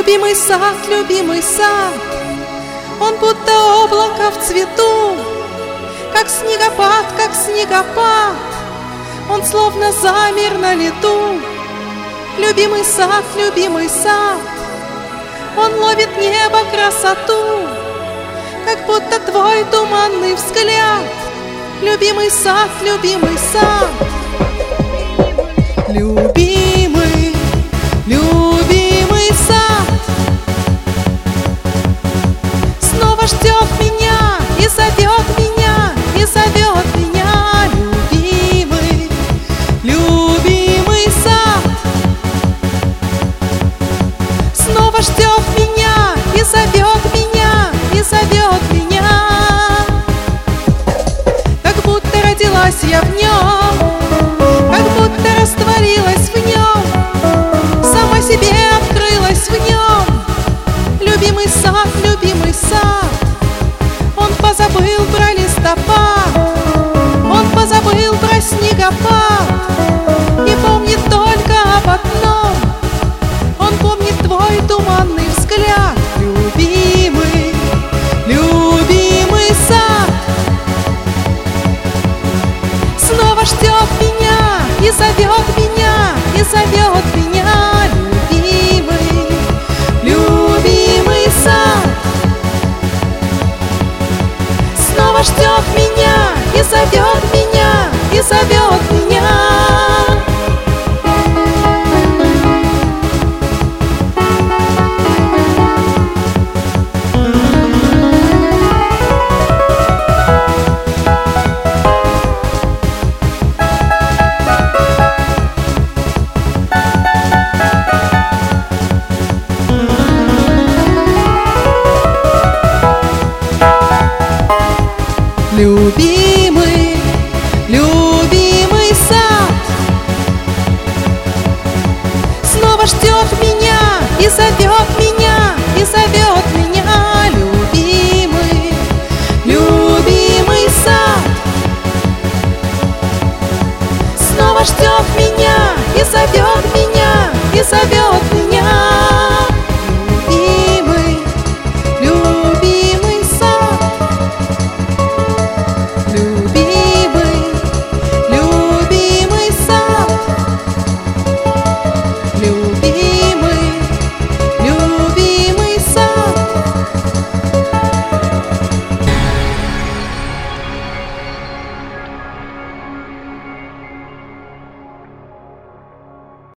любимый сад, он будто облако в цвету, как снегопад, он словно замер на лету. Любимый сад, он ловит небо красоту, как будто твой туманный взгляд. Любимый сад, любимый сад. Любимый, любимый сад снова ждет меня и зовет меня, и зовет меня. Любимый, любимый сад снова ждет меня и зовет меня, и зовет меня. Как будто родилась я в нем, как будто растворилась в нем, сама себе открылась в нем. Любимый сад, он позабыл про листопад, он позабыл про снегопад и помнит только об одном, он помнит твой туманный взгляд. Любимый, любимый сад снова ждет меня и зовет меня, и зовет меня. Любимый, любимый сад снова ждет меня и зовет меня, и зовет меня. Любимый, любимый сад снова ждет меня и зовет